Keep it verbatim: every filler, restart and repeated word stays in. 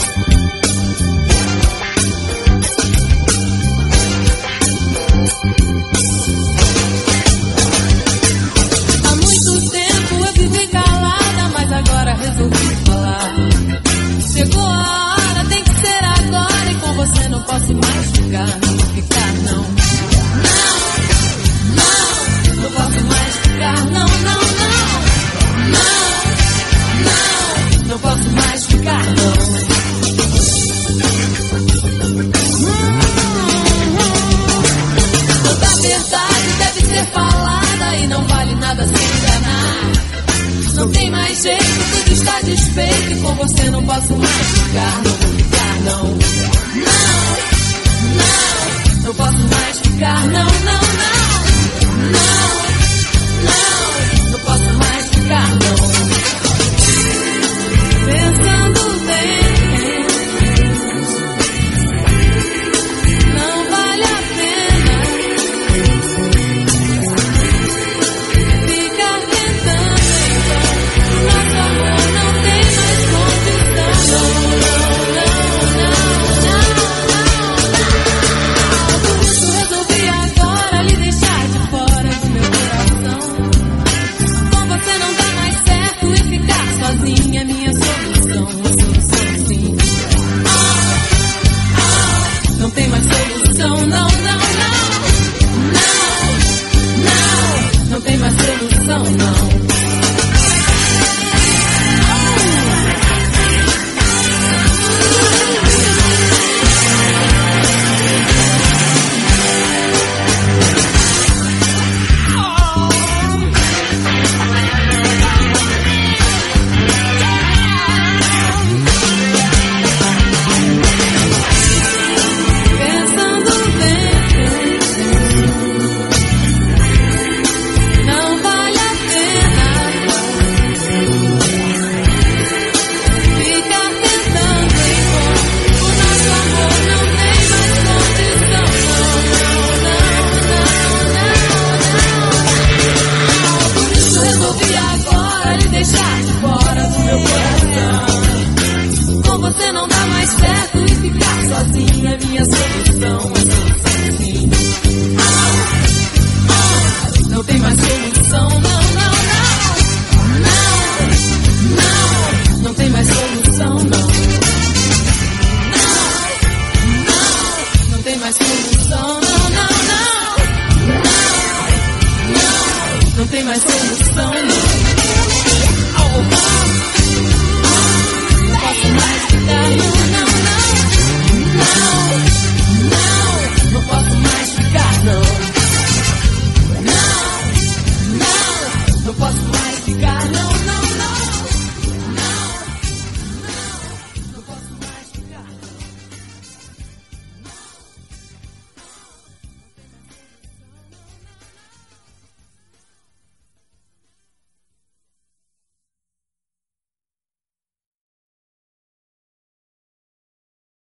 Resolvi falar. Chegou a hora, tem que ser agora. E com você não posso mais ficar. Não vou ficar, não. Não, não, não posso mais ficar. Não, não, não. Não, não, não posso mais ficar, não. Toda verdade deve ser falada e não vale nada se enganar. Não tem mais jeito, tudo está desfeito e com você não posso mais ficar, não vou ficar, não. Não, não, não posso mais ficar, não.